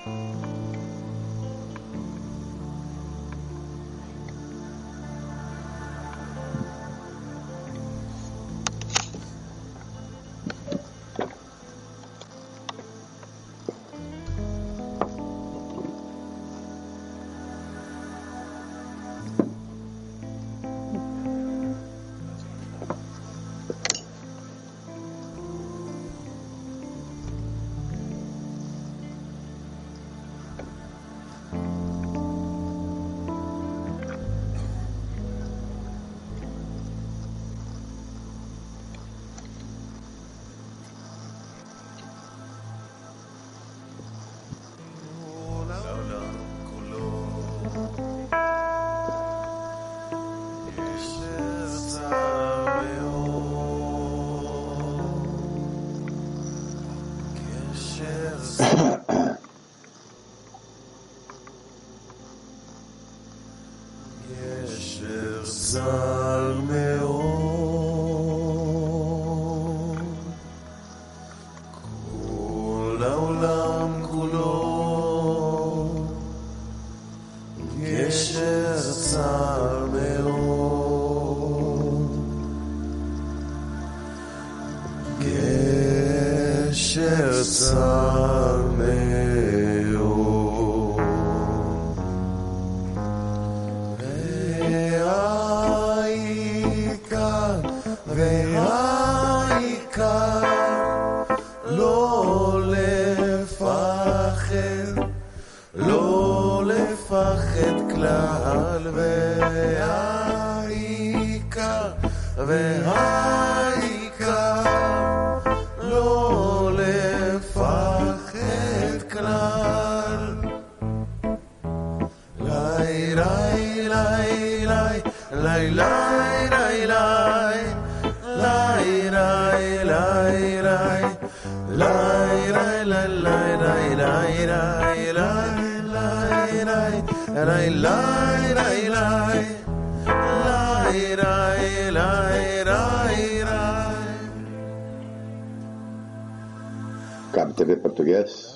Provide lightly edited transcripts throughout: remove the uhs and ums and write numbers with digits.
Cabo TV Português.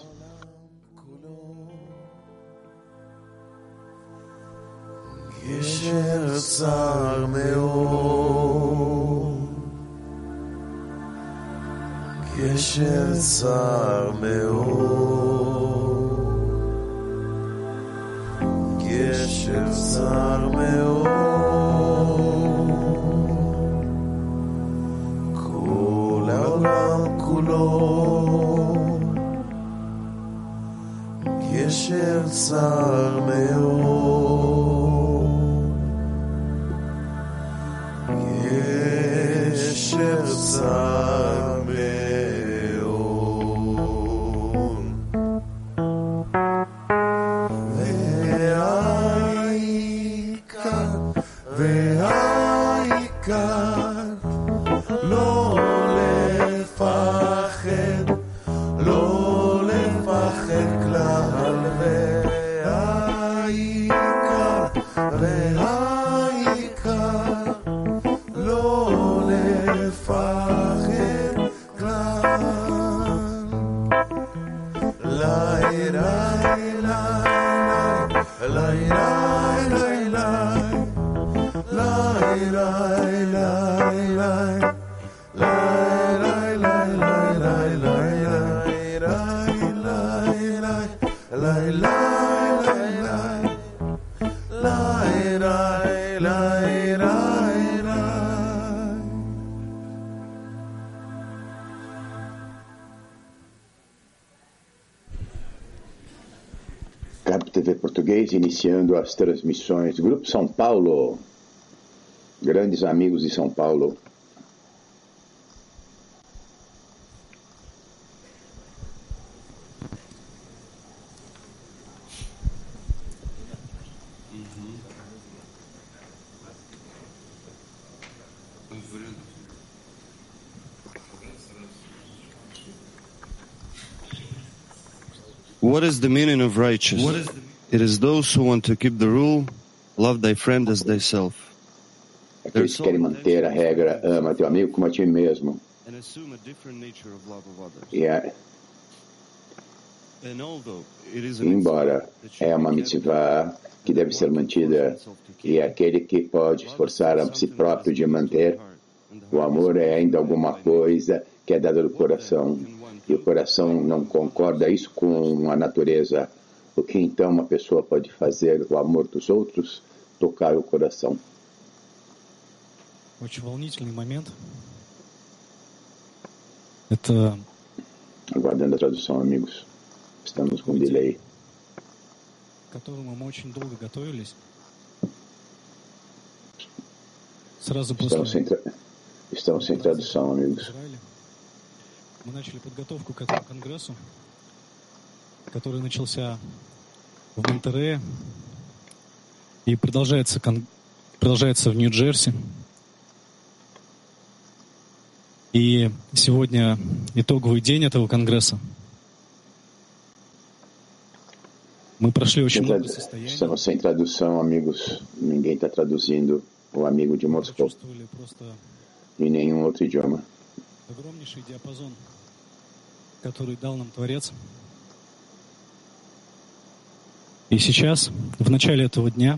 גשר צר מאוד, גשר צר מאוד, גשר צר מאוד, כל העולם כולו, גשר צר מאוד, גשר צר מאוד, והעיקר לא לפחד, לא לפחד כלל, והעיקר לא לפחד כלל. ליי ליי ליי ליי ליי ליי ליי Cabo TV Português, iniciando as transmissões. Grupo São Paulo, grandes amigos de São Paulo. What is the meaning of righteous? It is those who want to keep the rule, love thy friend as thyself. Aqueles que querem manter a regra, ama teu amigo como a ti mesmo. And assume a different nature of love of others. E Embora é uma mitzvah que deve ser mantida, e aquele que pode esforçar a si próprio de manter, o amor é ainda alguma coisa que é dada do coração, e o coração não concorda isso com a natureza. O que então uma pessoa pode fazer? O amor dos outros? Tocar o coração. Очень волнительный момент. Это Aguardando a tradução, amigos. Estamos com delay. к которому мы очень долго готовились. Сразу после Estamos sem tradução, amigos. Израиля мы начали подготовку к этому конгрессу, который начался в Монтерее и продолжается в Нью-Джерси. И сегодня итоговый день этого конгресса. Мы прошли очень много состояний. Estamos sem tradução, amigos. Ninguém está traduzindo. O amigo de Moscou. Почувствовали просто Em nenhum outro idioma. огромнейший диапазон, который дал нам Творец. И сейчас, в начале этого дня,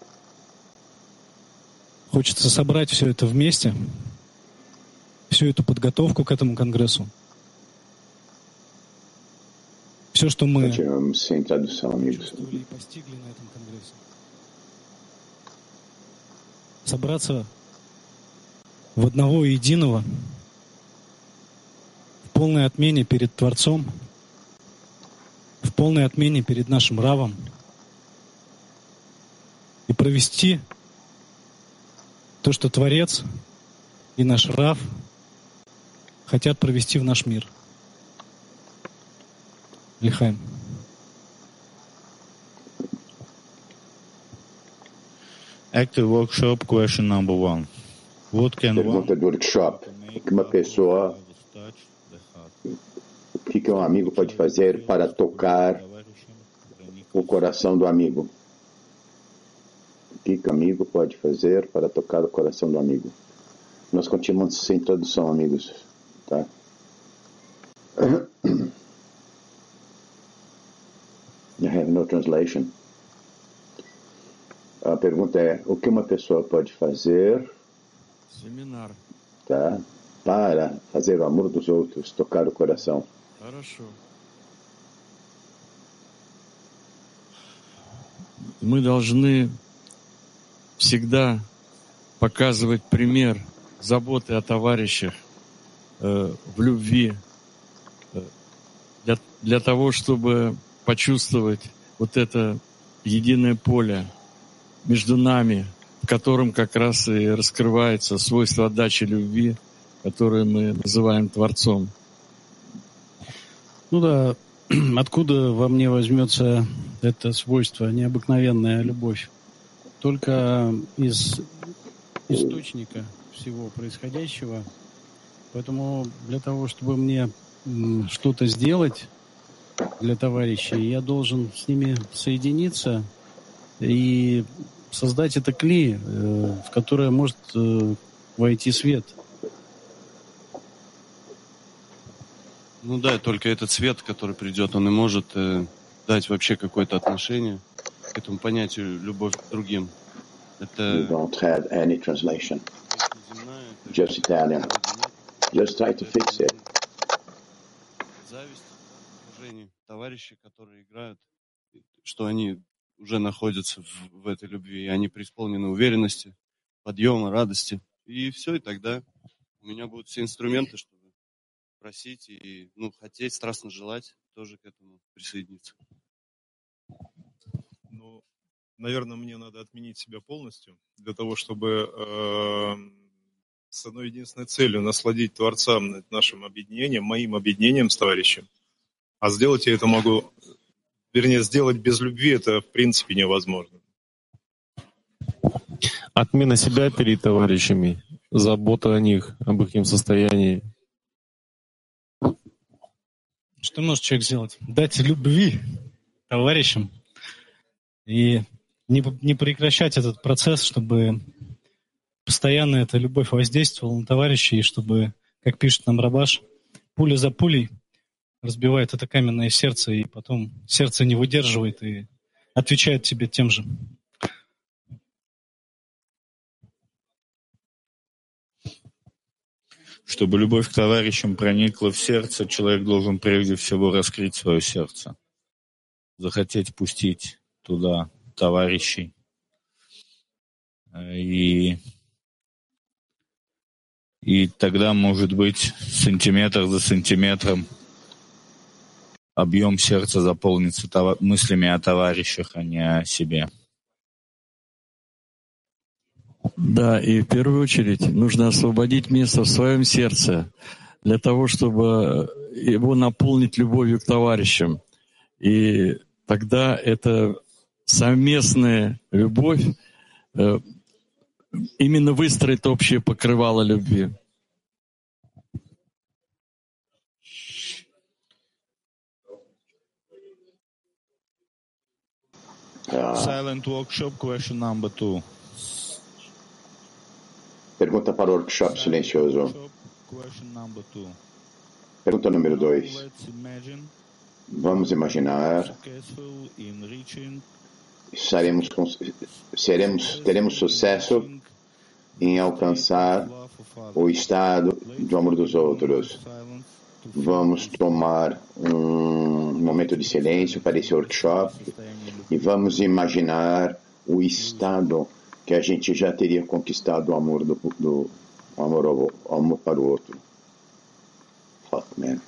хочется собрать все это вместе, всю эту подготовку к этому конгрессу. Все, что мы Continuamos sem tradução, amigos. чувствовали и постигли на этом конгрессе. Собраться в одного единого, в полной отмене перед Творцом, в полной отмене перед нашим Равом и провести то, что Творец и наш Рав хотят провести в наш мир. Лихаим. Active workshop question number 1. What can Pergunta do workshop. O que uma pessoa, o que um amigo pode fazer para tocar o coração do amigo? O que um amigo pode fazer para tocar o coração do amigo? Nós continuamos sem tradução, amigos. Tá? I have no translation. A pergunta é: o que uma pessoa pode fazer Семинар. tá, para fazer o amor dos outros, tocar o coração? Хорошо. мы должны всегда показывать пример заботы о товарищах в любви, для того, чтобы почувствовать вот это единое поле между нами, в котором как раз и раскрывается свойство отдачи любви, которое мы называем Творцом. Ну да, откуда во мне возьмется это свойство, необыкновенная любовь? Только из источника всего происходящего. Поэтому для того, чтобы мне что-то сделать для товарищей, я должен с ними соединиться и создать это кли, в которое может войти свет. Ну да, только этот свет, который придет, он и может дать вообще какое-то отношение к этому понятию любовь к другим. We Это don't have any translation. Just Italian. Just try to fix it. зависть, уважение товарищей, которые играют, что они уже находятся в этой любви, и они преисполнены уверенности, подъема, радости. И все, и тогда у меня будут все инструменты, чтобы просить и хотеть, страстно желать тоже к этому присоединиться. Ну, наверное, мне надо отменить себя полностью для того, чтобы с одной единственной целью насладить Творца нашим объединением, моим объединением с товарищем. А сделать я это могу, вернее, сделать без любви это в принципе невозможно. Отмена себя перед товарищами, забота о них, об их состоянии. Что может человек сделать? Дать любви товарищам и не прекращать этот процесс, чтобы постоянно эта любовь воздействовала на товарищей, и чтобы, как пишет нам Рабаш, пуля за пулей разбивает это каменное сердце, и потом сердце не выдерживает и отвечает тебе тем же. Чтобы любовь к товарищам проникла в сердце, человек должен прежде всего раскрыть свое сердце, захотеть пустить туда товарищей. И тогда, может быть, сантиметр за сантиметром объем сердца заполнится мыслями о товарищах, а не о себе. Да, и в первую очередь нужно освободить место в своем сердце для того, чтобы его наполнить любовью к товарищам. И тогда эта совместная любовь именно выстроит общее покрывало любви. Silent workshop, question number 2. Pergunta para o workshop silencioso. Pergunta número 2. Vamos imaginar teremos sucesso em alcançar o estado do amor dos outros. Vamos tomar um momento de silêncio para esse workshop e vamos imaginar o estado que a gente já teria conquistado o amor amor para o outro. Fuck, man.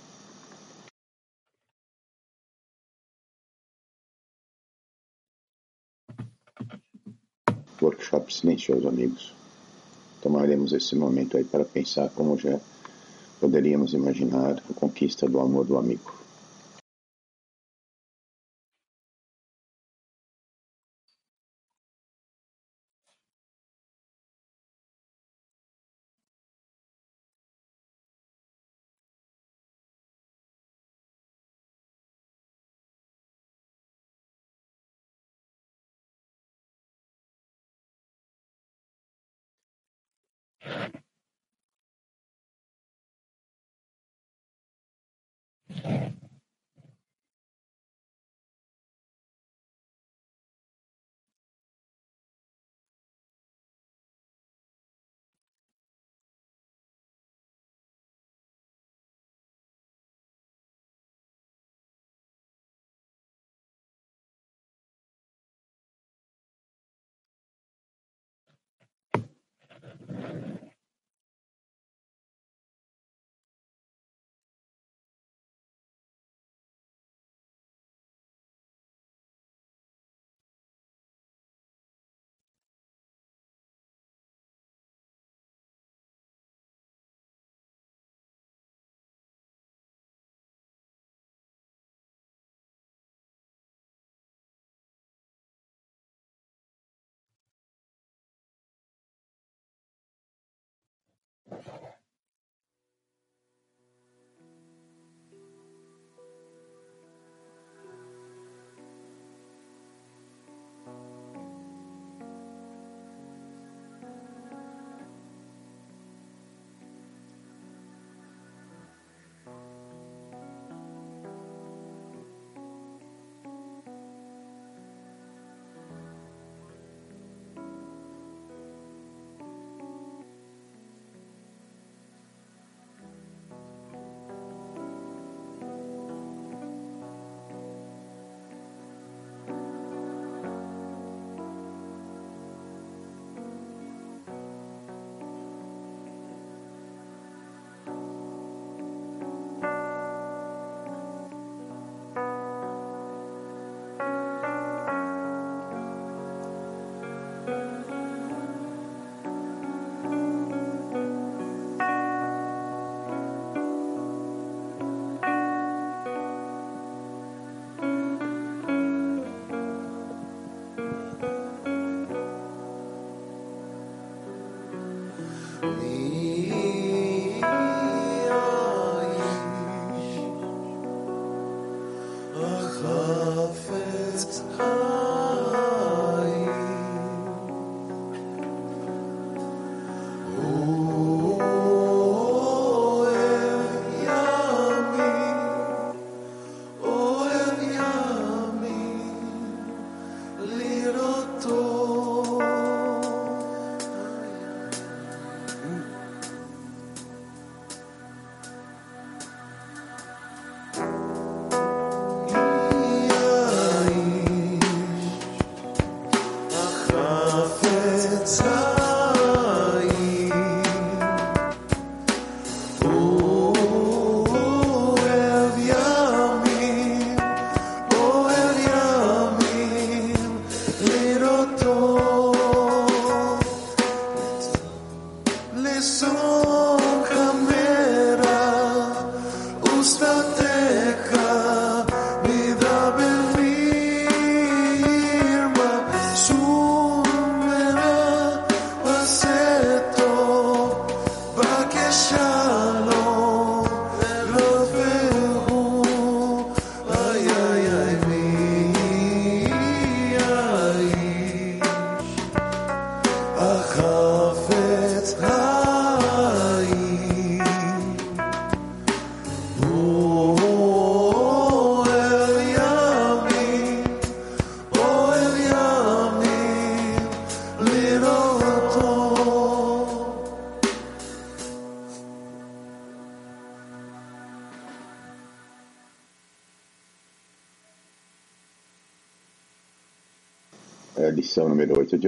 Workshop silencioso, amigos. Tomaremos esse momento aí para pensar como já poderíamos imaginar a conquista do amor do amigo. lição número 8 de